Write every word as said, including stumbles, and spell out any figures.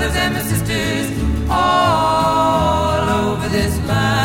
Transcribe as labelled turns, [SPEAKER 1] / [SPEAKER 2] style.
[SPEAKER 1] brothers and my sisters all over this land.